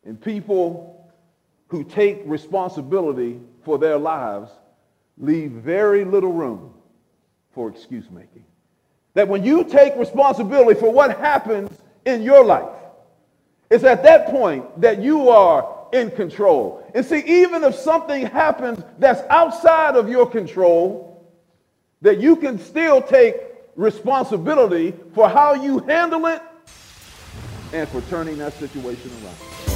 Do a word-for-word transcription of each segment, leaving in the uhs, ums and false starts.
And people who take responsibility for their lives leave very little room for excuse making. That when you take responsibility for what happens in your life, it's at that point that you are in control. And see, even if something happens that's outside of your control, that you can still take responsibility for how you handle it and for turning that situation around.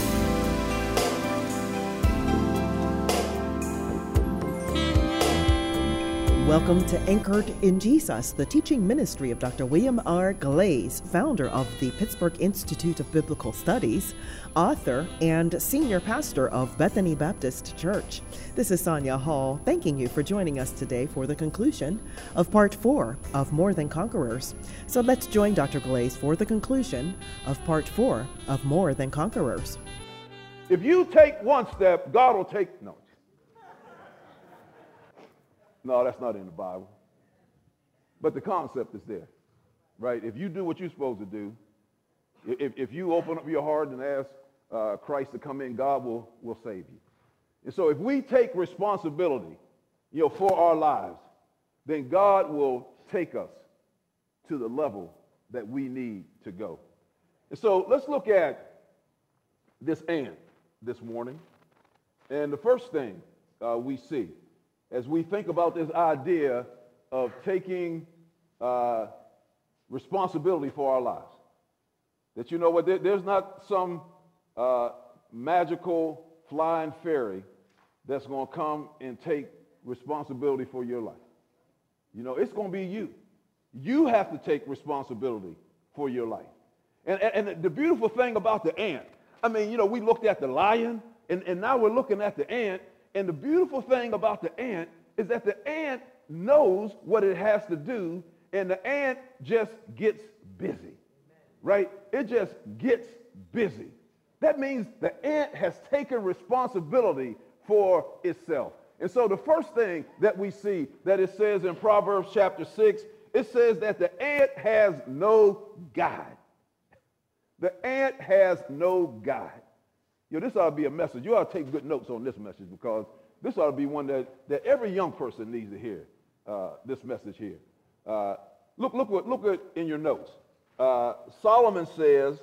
Welcome to Anchored in Jesus, the teaching ministry of Doctor William R. Glaze, founder of the Pittsburgh Institute of Biblical Studies, author, and senior pastor of Bethany Baptist Church. This is Sonia Hall, thanking you for joining us today for the conclusion of part four of More Than Conquerors. So let's join Doctor Glaze for the conclusion of part four of More Than Conquerors. If you take one step, God will take no. No, that's not in the Bible. But the concept is there, right? If you do what you're supposed to do, if, if you open up your heart and ask uh, Christ to come in, God will, will save you. And so if we take responsibility, you know, for our lives, then God will take us to the level that we need to go. And so let's look at this ant this morning. And the first thing uh, we see as we think about this idea of taking uh, responsibility for our lives. That you know what, there, there's not some uh, magical flying fairy that's going to come and take responsibility for your life. You know, it's going to be you. You have to take responsibility for your life. And, and, and the beautiful thing about the ant, I mean, you know, we looked at the lion, and, and now we're looking at the ant. And the beautiful thing about the ant is that the ant knows what it has to do, and the ant just gets busy, right? It just gets busy. That means the ant has taken responsibility for itself. And so the first thing that we see that it says in Proverbs chapter six, it says that the ant has no guide. The ant has no guide. You know, this ought to be a message. You ought to take good notes on this message, because this ought to be one that, that every young person needs to hear, uh, this message here. Uh, look, look, what, look at in your notes. Uh, Solomon says,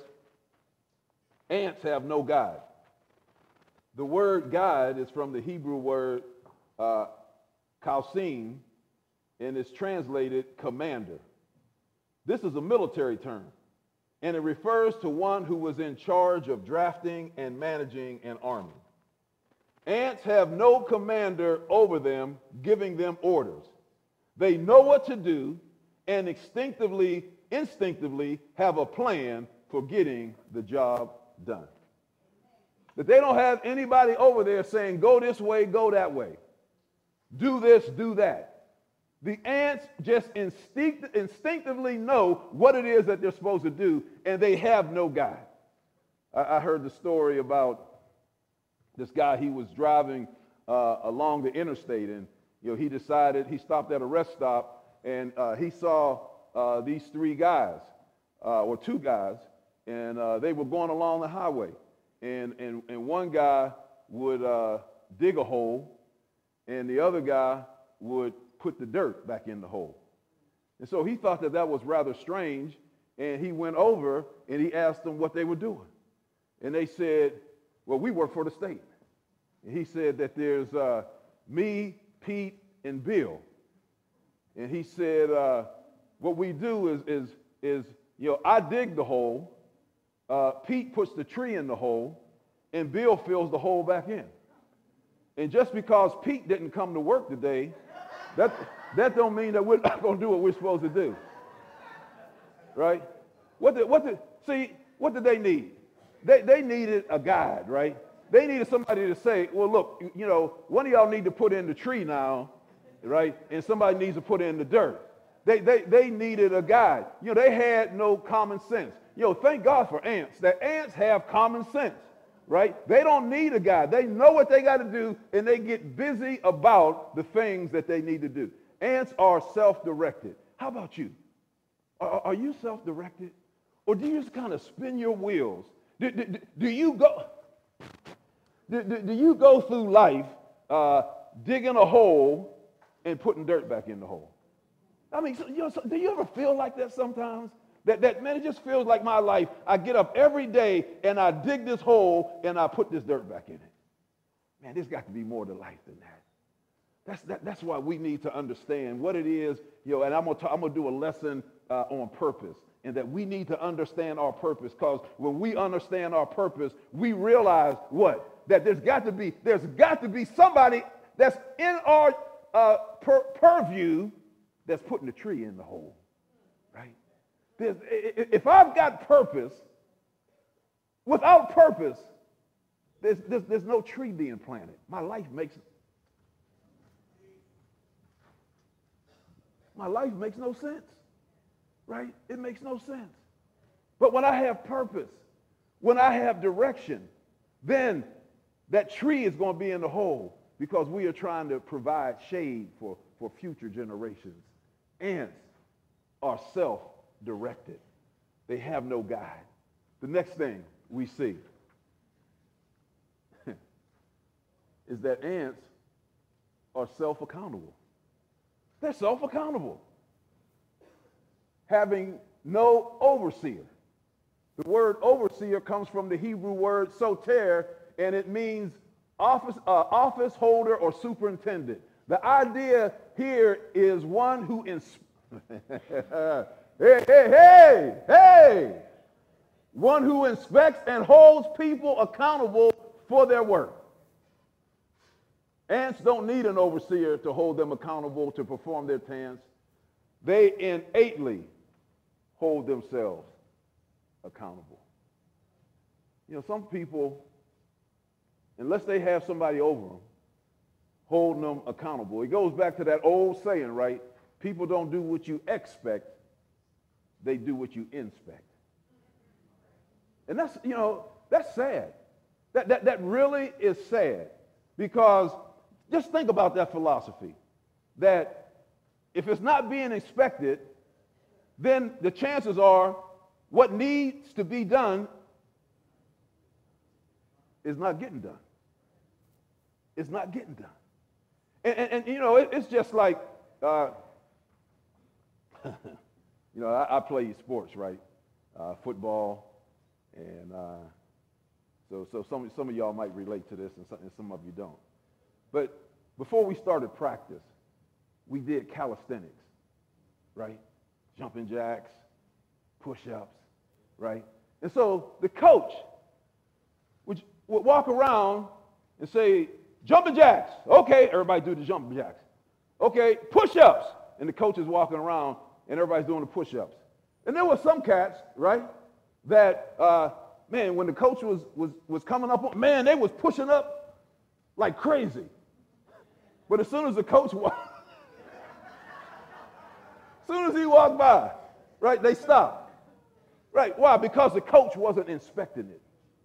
ants have no guide. The word guide is from the Hebrew word uh, kausim, and it's translated commander. This is a military term, and it refers to one who was in charge of drafting and managing an army. Ants have no commander over them, giving them orders. They know what to do and instinctively, instinctively have a plan for getting the job done. That they don't have anybody over there saying, go this way, go that way. Do this, do that. The ants just instinct, instinctively know what it is that they're supposed to do, and they have no guide. I, I heard the story about this guy. He was driving uh, along the interstate, and you know, he decided, he stopped at a rest stop, and uh, he saw uh, these three guys, uh, or two guys, and uh, they were going along the highway. And, and, and one guy would uh, dig a hole, and the other guy would put the dirt back in the hole. And so he thought that that was rather strange, and he went over and he asked them what they were doing. And they said, well, we work for the state. And he said that there's uh, me, Pete, and Bill. And he said, uh, what we do is, is, is, you know, I dig the hole, uh, Pete puts the tree in the hole, and Bill fills the hole back in. And just because Pete didn't come to work today, that, that don't mean that we're not going to do what we're supposed to do. Right? What did, what did, see, what did they need? They, they needed a guide, right? They needed somebody to say, well, look, you know, one of y'all need to put in the tree now, right? And somebody needs to put in the dirt. They, they, they needed a guide. You know, they had no common sense. You know, thank God for ants, that ants have common sense, right? They don't need a guide. They know what they got to do, and they get busy about the things that they need to do. Ants are self-directed. How about you? Are, are you self-directed? Or do you just kind of spin your wheels? Do, do, do you go... do, do, do you go through life uh, digging a hole and putting dirt back in the hole? I mean, so, you know, so, do you ever feel like that sometimes? That, that, man, it just feels like my life. I get up every day and I dig this hole and I put this dirt back in it. Man, there's got to be more to life than that. That's, that, that's why we need to understand what it is, you know, and I'm going to I'm going to do a lesson uh, on purpose, and that we need to understand our purpose, because when we understand our purpose, we realize what? That there's got to be, there's got to be somebody that's in our uh, pur- purview that's putting the tree in the hole, right? There's, if I've got purpose, without purpose, there's, there's, there's no tree being planted. My life makes my life makes no sense, right? It makes no sense. But when I have purpose, when I have direction, then that tree is going to be in the hole, because we are trying to provide shade for, for future generations. Ants are self-directed. They have no guide. The next thing we see is that ants are self-accountable. They're self-accountable, having no overseer. The word overseer comes from the Hebrew word soter, and it means office, uh, office holder or superintendent. The idea here is one who ins- hey, hey, hey, hey, one who inspects and holds people accountable for their work. Ants don't need an overseer to hold them accountable to perform their tasks. They innately hold themselves accountable. You know, some people, unless they have somebody over them, holding them accountable. It goes back to that old saying, right? People don't do what you expect, they do what you inspect. And that's, you know, that's sad. That, that, that really is sad, because just think about that philosophy, that if it's not being expected, then the chances are what needs to be done is not getting done. It's not getting done. And, and, and you know, it, it's just like, uh, you know, I, I play sports, right? Uh, football, and uh, so so some, some of y'all might relate to this, and some, and some of you don't. But before we started practice, we did calisthenics, right? Jumping jacks, push-ups, right? And so the coach would, would walk around and say, jumping jacks. Okay, everybody do the jumping jacks. Okay, push-ups. And the coach is walking around and everybody's doing the push-ups. And there were some cats, right, that, uh, man, when the coach was, was, was coming up, man, they was pushing up like crazy. But as soon as the coach walked, as soon as he walked by, right, they stopped. Right, why? Because the coach wasn't inspecting it.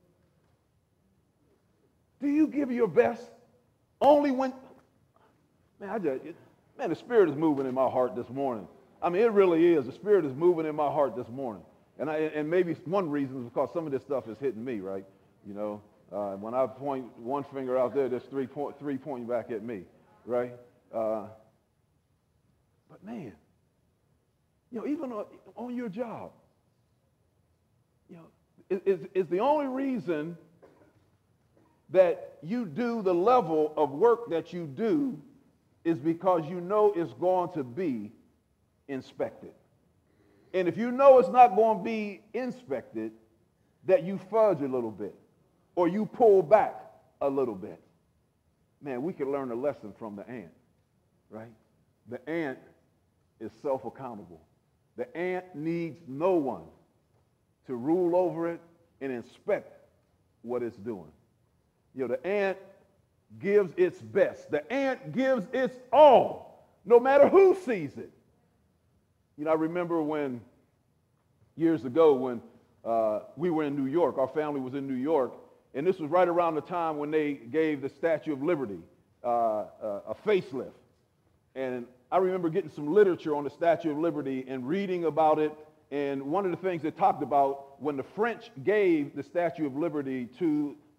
Do you give your best only when, man, I just, it, man, the Spirit is moving in my heart this morning. I mean, it really is. The Spirit is moving in my heart this morning. And, I, and maybe one reason is because some of this stuff is hitting me, right? You know, uh, when I point one finger out there, there's three, point, three pointing back at me, right? Uh, but man, you know, even on, on your job, you know, is, is the only reason that you do the level of work that you do is because you know it's going to be inspected. And if you know it's not going to be inspected, that you fudge a little bit or you pull back a little bit. Man, we can learn a lesson from the ant, right? The ant is self-accountable. The ant needs no one to rule over it and inspect what it's doing. You know, the ant gives its best. The ant gives its all, no matter who sees it. You know, I remember when, years ago, when uh, we were in New York, our family was in New York, and this was right around the time when they gave the Statue of Liberty uh, uh, a facelift. And I remember getting some literature on the Statue of Liberty and reading about it. And one of the things they talked about, when the French gave the Statue of Liberty to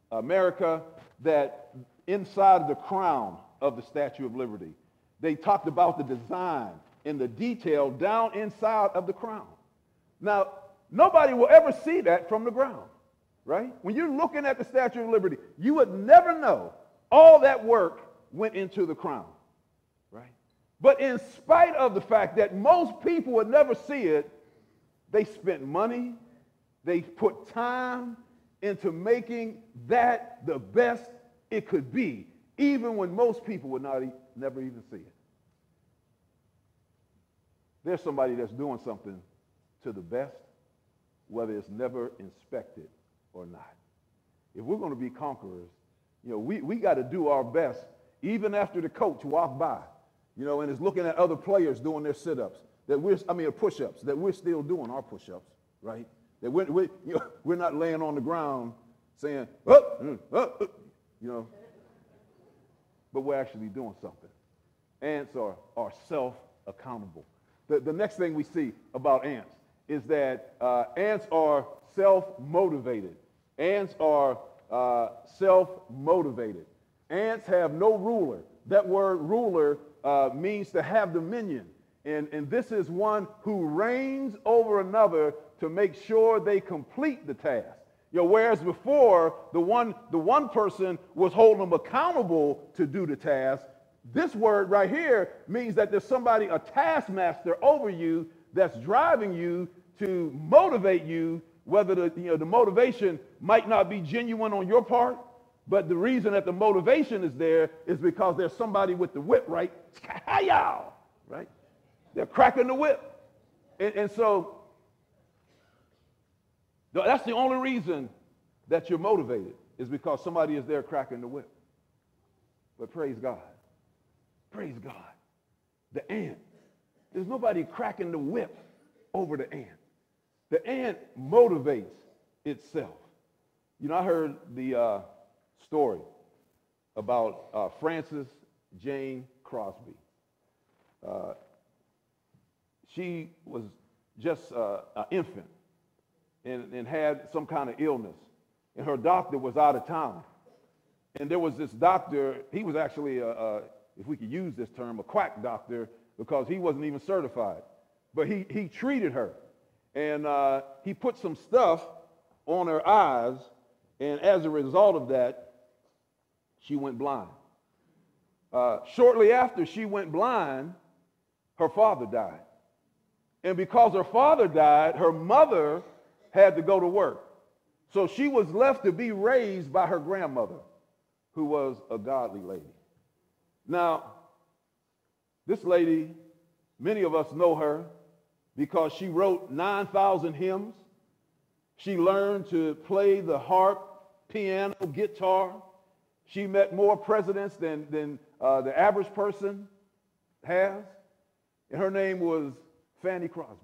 America that inside of the crown of the Statue of Liberty, they talked about the design and the detail down inside of the crown. Now, nobody will ever see that from the ground, right? When you're looking at the Statue of Liberty, you would never know all that work went into the crown, right? But in spite of the fact that most people would never see it, they spent money, they put time into making that the best it could be, even when most people would not e- never even see it. There's somebody that's doing something to the best, whether it's never inspected or not. If we're going to be conquerors, you know, we, we got to do our best, even after the coach walked by, you know, and is looking at other players doing their sit-ups, that we're, I mean, push-ups, that we're still doing our push-ups, right? That we're, we're, you know, we're not laying on the ground saying, oh, mm, oh, oh, you know, but we're actually doing something. Ants are, are self-accountable. The, the next thing we see about ants is that uh, ants are self-motivated. Ants are uh, self-motivated. Ants have no ruler. That word ruler uh, means to have dominion. And, and this is one who reigns over another to make sure they complete the task. You know, whereas before, the one, the one person was holding them accountable to do the task, this word right here means that there's somebody, a taskmaster over you that's driving you to motivate you, whether the, you know, the motivation might not be genuine on your part, but the reason that the motivation is there is because there's somebody with the whip, right? Right? They're cracking the whip. And, and so that's the only reason that you're motivated, is because somebody is there cracking the whip. But praise God. Praise God. The ant. There's nobody cracking the whip over the ant. The ant motivates itself. You know, I heard the uh, story about uh, Frances Jane Crosby. Uh, she was just uh, an infant and, and had some kind of illness. And her doctor was out of town. And there was this doctor, he was actually, a, a, if we could use this term, a quack doctor, because he wasn't even certified. But he, he treated her. And uh, he put some stuff on her eyes, and as a result of that, she went blind. Uh, shortly after she went blind, her father died. And because her father died, her mother had to go to work. So she was left to be raised by her grandmother, who was a godly lady. Now, this lady, many of us know her because she wrote nine thousand hymns. She learned to play the harp, piano, guitar. She met more presidents than, than uh, the average person has. And her name was Fanny Crosby.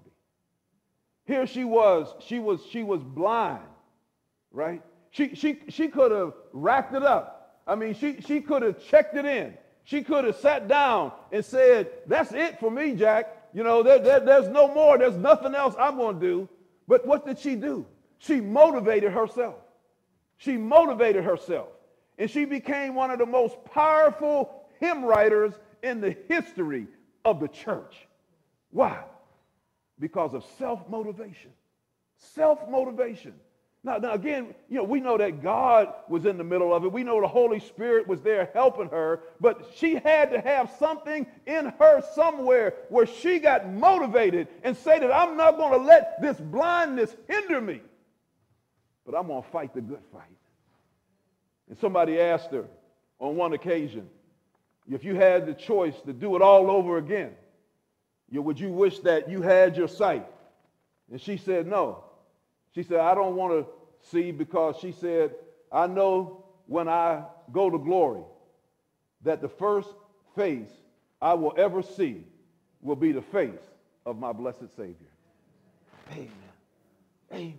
Here she was, she was, she was blind, right? She, she, she could have racked it up. I mean, she, she could have checked it in. She could have sat down and said, that's it for me, Jack. You know, there, there, there's no more. There's nothing else I'm going to do. But what did she do? She motivated herself. She motivated herself. And she became one of the most powerful hymn writers in the history of the church. Why? Because of self-motivation. Self-motivation. Now, now, again, you know, we know that God was in the middle of it. We know the Holy Spirit was there helping her, but she had to have something in her somewhere where she got motivated and say that I'm not going to let this blindness hinder me, but I'm going to fight the good fight. And somebody asked her on one occasion, if you had the choice to do it all over again, you know, would you wish that you had your sight? And she said, no. She said, I don't want to see, because she said, I know when I go to glory that the first face I will ever see will be the face of my blessed Savior. Amen. Amen.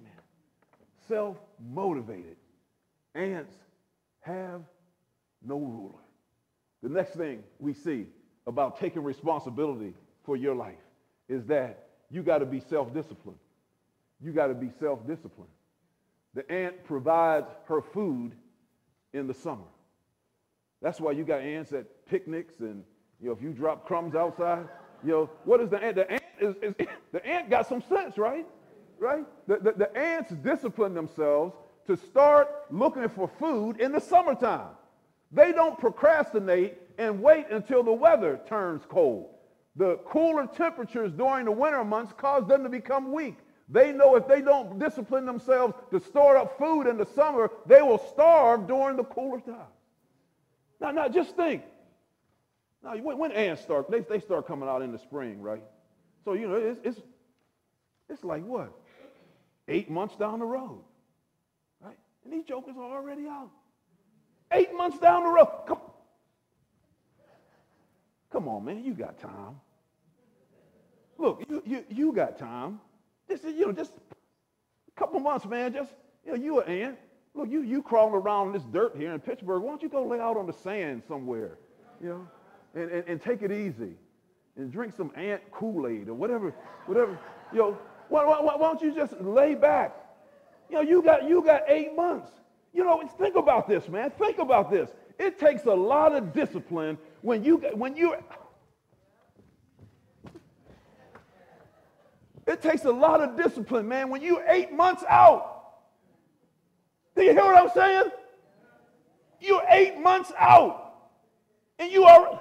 Self-motivated. Ants have no ruler. The next thing we see about taking responsibility for your life is that you got to be self-disciplined. You got to be self-disciplined. The ant provides her food in the summer. That's why you got ants at picnics, and you know, if you drop crumbs outside, you know, what is the ant? The ant is, is the ant got some sense, right? Right? The, the, the ants discipline themselves to start looking for food in the summertime. They don't procrastinate and wait until the weather turns cold. The cooler temperatures during the winter months cause them to become weak. They know if they don't discipline themselves to store up food in the summer, they will starve during the cooler times. Now, now just think. Now, when, when ants start, they, they start coming out in the spring, right? So, you know, it's, it's, it's like what? Eight months down the road, right? And these jokers are already out. Eight months down the road. Come, come on, man, you got time. Look, you, you, you got time. This is, you know, just a couple months, man. Just, you know, you an ant. Look, you you crawling around in this dirt here in Pittsburgh. Why don't you go lay out on the sand somewhere, you know, and, and, and take it easy, and drink some ant Kool-Aid or whatever, whatever. You know, why, why, why don't you just lay back? You know, you got you got eight months. You know, think about this, man. Think about this. It takes a lot of discipline when you when you. It takes a lot of discipline, man, when you're eight months out. Do you hear what I'm saying? You're eight months out, and you are.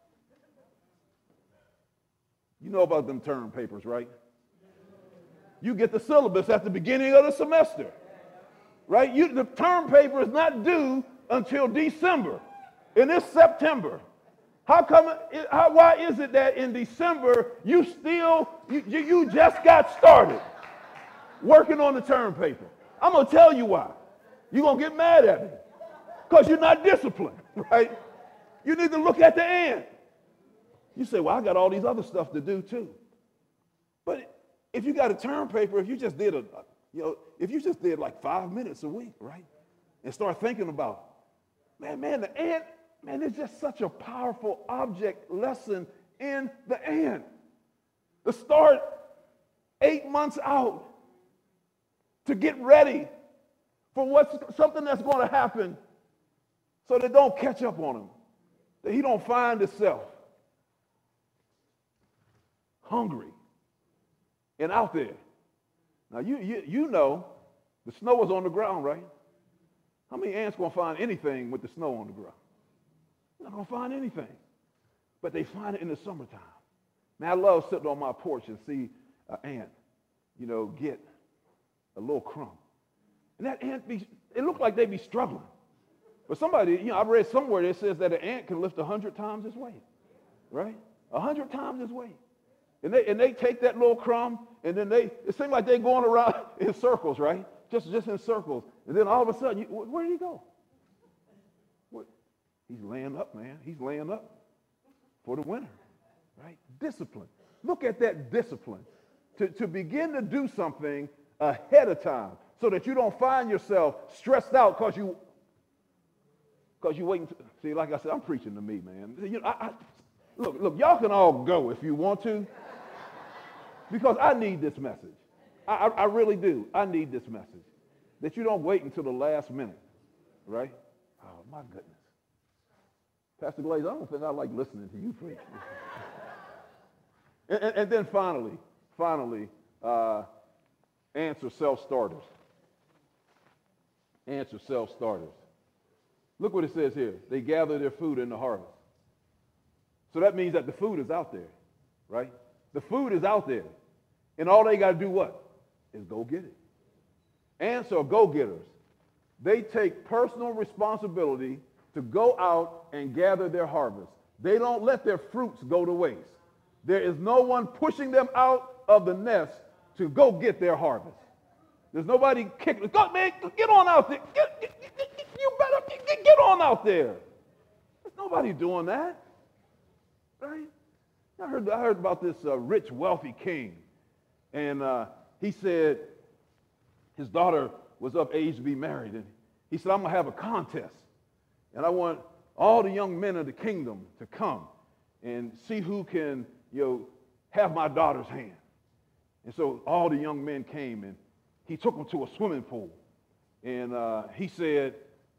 You know about them term papers, right? You get the syllabus at the beginning of the semester, right? You, the term paper is not due until December, and it's September. How come? It, how, why is it that in December you still you, you, you just got started working on the term paper? I'm gonna tell you why. You're gonna get mad at me because you're not disciplined, right? You need to look at the end. You say, "Well, I got all these other stuff to do too." But if you got a term paper, if you just did a, you know, if you just did like five minutes a week, right, and start thinking about, man, man, the ant. Man, it's just such a powerful object lesson in the ant. To start eight months out to get ready for what's something that's going to happen so that don't catch up on him, that he don't find himself hungry and out there. Now, you, you, you know the snow is on the ground, right? How many ants going to find anything with the snow on the ground? Not going to find anything. But they find it in the summertime. Man, I love sitting on my porch and see an ant, you know, get a little crumb. And that ant, be, it looked like they be struggling. But somebody, you know, I read somewhere that says that an ant can lift a hundred times its weight, right? A hundred times its weight. And they, and they take that little crumb, and then they, it seems like they're going around in circles, right? Just, just in circles. And then all of a sudden, you, where did he go? He's laying up, man. He's laying up for the winter, right? Discipline. Look at that discipline. To, to begin to do something ahead of time so that you don't find yourself stressed out because you, because you waiting. To, see, like I said, I'm preaching to me, man. You know, I, I, look, look, y'all can all go if you want to because I need this message. I, I, I really do. I need this message. That you don't wait until the last minute, right? Oh, my goodness. Pastor Glaze, I don't think I like listening to you preach. and, and, and then finally, finally, uh, answer self-starters. Answer self-starters. Look what it says here. They gather their food in the harvest. So that means that the food is out there, right? The food is out there. And all they got to do what? Is go get it. Ants are go-getters. They take personal responsibility to go out and gather their harvest. They don't let their fruits go to waste. There is no one pushing them out of the nest to go get their harvest. There's nobody kicking, go, man, get on out there. Get, get, get, you better get, get on out there. There's nobody doing that, right? I heard, I heard about this uh, rich, wealthy king, and uh, he said his daughter was of age to be married, and he said, I'm going to have a contest. And I want all the young men of the kingdom to come and see who can, you know, have my daughter's hand. And so all the young men came, and he took them to a swimming pool. And uh, he said,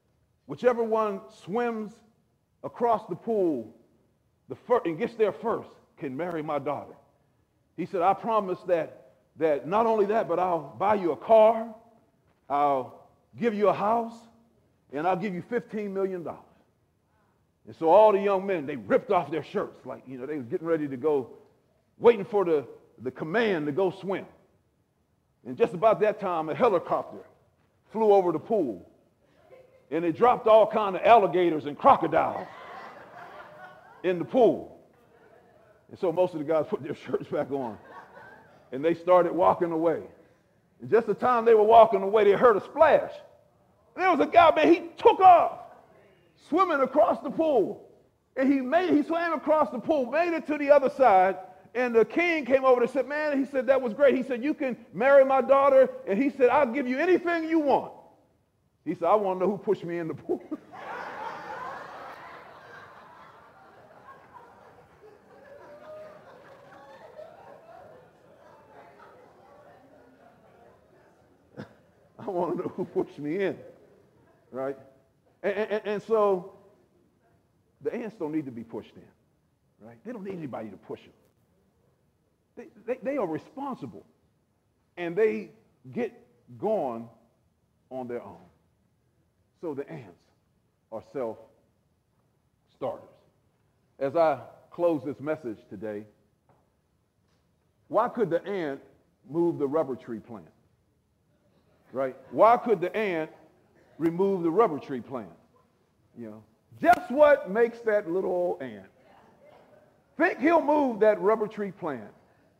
whichever one swims across the pool the fir- and gets there first can marry my daughter. He said, I promise that, that not only that, but I'll buy you a car, I'll give you a house, and I'll give you fifteen million dollars. And so all the young men, they ripped off their shirts like, you know, they were getting ready to go, waiting for the, the command to go swim. And just about that time, a helicopter flew over the pool, and it dropped all kind of alligators and crocodiles in the pool. And so most of the guys put their shirts back on, and they started walking away. And just the time they were walking away, they heard a splash. And there was a guy, man, he took off, swimming across the pool. And he made, he swam across the pool, made it to the other side, and the king came over and said, man, he said, that was great. He said, you can marry my daughter, and he said, I'll give you anything you want. He said, I want to know who pushed me in the pool. I want to know who pushed me in, right? And, and, and so the ants don't need to be pushed in, right? They don't need anybody to push them. They, they, they are responsible, and they get going on their own. So the ants are self-starters. As I close this message today, why could the ant move the rubber tree plant? Right? Why could the ant remove the rubber tree plant? You know, just what makes that little old ant think he'll move that rubber tree plant?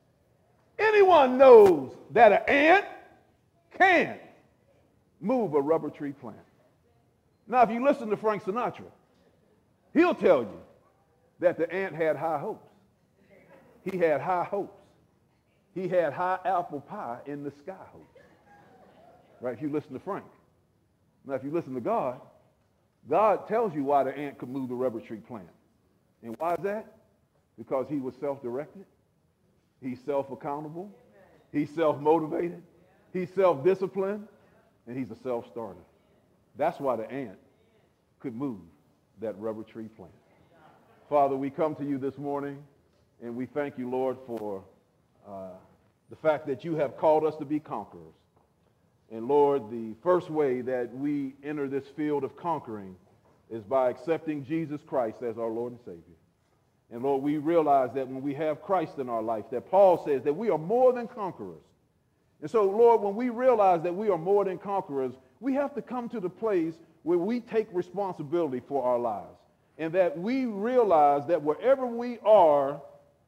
Anyone knows that an ant can move a rubber tree plant. Now, if you listen to Frank Sinatra, he'll tell you that the ant had high hopes. He had high hopes. He had high apple pie in the sky hopes. Right, if you listen to Frank. Now, if you listen to God, God tells you why the ant could move the rubber tree plant. And why is that? Because he was self-directed. He's self-accountable. He's self-motivated. He's self-disciplined. And he's a self-starter. That's why the ant could move that rubber tree plant. Father, we come to you this morning, and we thank you, Lord, for uh, the fact that you have called us to be conquerors. And Lord, the first way that we enter this field of conquering is by accepting Jesus Christ as our Lord and Savior. And Lord, we realize that when we have Christ in our life, that Paul says that we are more than conquerors. And so, Lord, when we realize that we are more than conquerors, we have to come to the place where we take responsibility for our lives. And that we realize that wherever we are,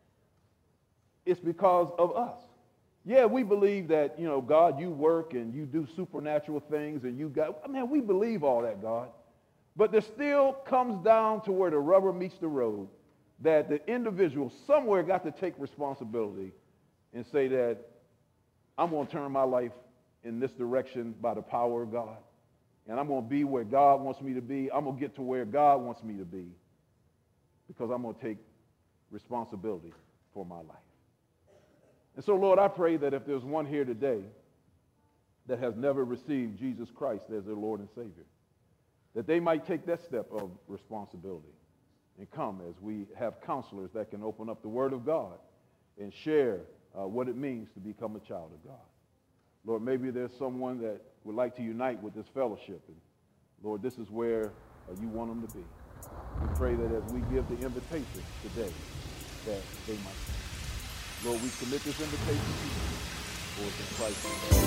it's because of us. Yeah, we believe that, you know, God, you work and you do supernatural things and you got, I mean, we believe all that, God. But there still comes down to where the rubber meets the road, that the individual somewhere got to take responsibility and say that I'm going to turn my life in this direction by the power of God. And I'm going to be where God wants me to be. I'm going to get to where God wants me to be because I'm going to take responsibility for my life. And so, Lord, I pray that if there's one here today that has never received Jesus Christ as their Lord and Savior, that they might take that step of responsibility and come as we have counselors that can open up the Word of God and share uh, what it means to become a child of God. Lord, maybe there's someone that would like to unite with this fellowship. And Lord, this is where uh, you want them to be. We pray that as we give the invitation today, that they might come. Lord, we commit this invitation to you, for it's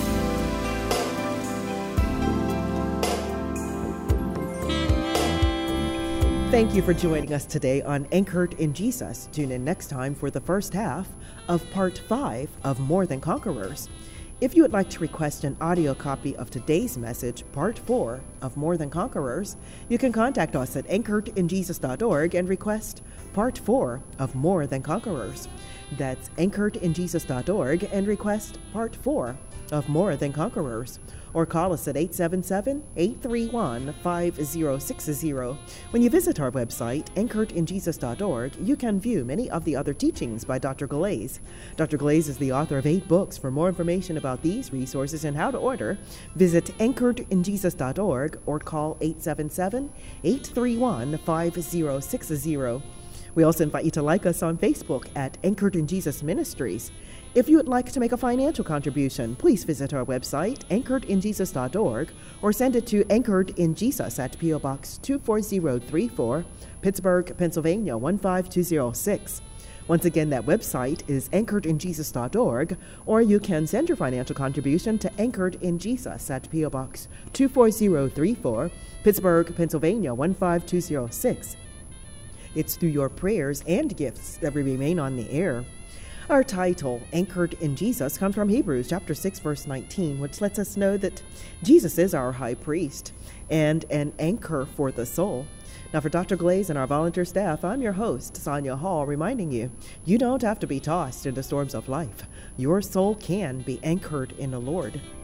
in Christ. Thank you for joining us today on Anchored in Jesus. Tune in next time for the first half of part five of More Than Conquerors. If you would like to request an audio copy of today's message, part four of More Than Conquerors, you can contact us at anchored in jesus dot org and request part four of More Than Conquerors. That's anchored in jesus dot org and request part four of More Than Conquerors. or call us at eight seven seven, eight three one, five zero six zero. When you visit our website, anchored in jesus dot org, you can view many of the other teachings by Doctor Glaze. Doctor Glaze is the author of eight books. For more information about these resources and how to order, visit anchored in jesus dot org or call eight seven seven, eight three one, five zero six zero. We also invite you to like us on Facebook at Anchored in Jesus Ministries. If you would like to make a financial contribution, please visit our website, anchored in jesus dot org, or send it to Anchored in Jesus at P O Box two four zero three four, Pittsburgh, Pennsylvania one five two zero six. Once again, that website is anchored in jesus dot org, or you can send your financial contribution to Anchored in Jesus at P O Box two four zero three four, Pittsburgh, Pennsylvania one five two zero six. It's through your prayers and gifts that we remain on the air. Our title, Anchored in Jesus, comes from Hebrews chapter six, verse nineteen, which lets us know that Jesus is our high priest and an anchor for the soul. Now, for Doctor Glaze and our volunteer staff, I'm your host, Sonia Hall, reminding you, you don't have to be tossed into storms of life. Your soul can be anchored in the Lord.